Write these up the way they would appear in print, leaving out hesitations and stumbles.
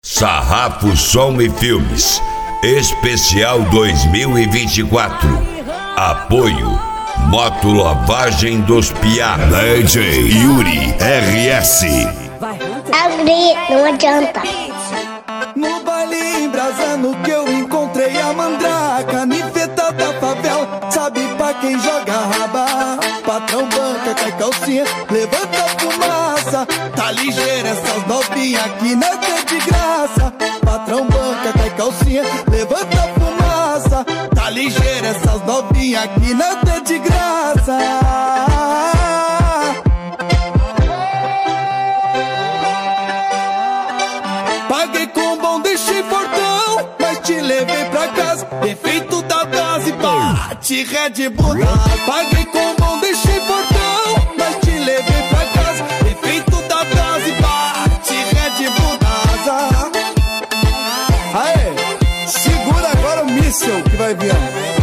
Sarrafo Som e Filmes Especial 2024. Apoio Moto Lavagem dos Piá. DJ Yuri RS. Abrir, não adianta. No baile embrasando que eu encontrei a mandraca, niveta da favela, sabe pra quem joga raba. Patrão banca, cai calcinha, levanta a fumaça. Tá ligeira essas novinhas aqui nada é de graça. Patrão banca, cai calcinha, levanta a fumaça. Tá ligeira essas novinhas aqui nada é de graça. Paguei com bom, deixei fortão, mas te levei pra casa. Efeito da dose, bate Red Bull. Paguei com bom, deixei fortão, mas te levei pra casa. Efeito da dose, bate Red Bull. Aê, segura agora o míssil que vai vir.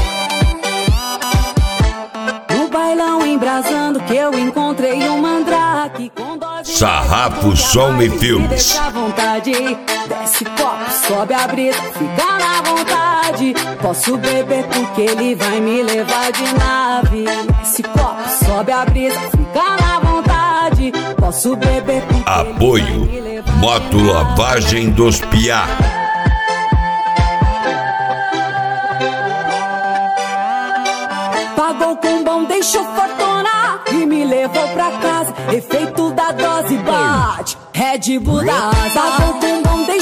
No bailão embrasando que eu encontrei um mandrake com dose. Sarrafo Som e Filmes. Deixa à vontade, desce copo, sobe a brisa, fica na vontade. Posso beber porque ele vai me levar de nave. Desce copo, sobe a brisa, fica na vontade. Posso beber porque Apoio ele vai me levar de Moto nave. Lavagem dos Piá. Pagou com bom, deixou fortuna e me levou pra casa. Efeito da dose, bate Red Bull da asa. Pagou com bom,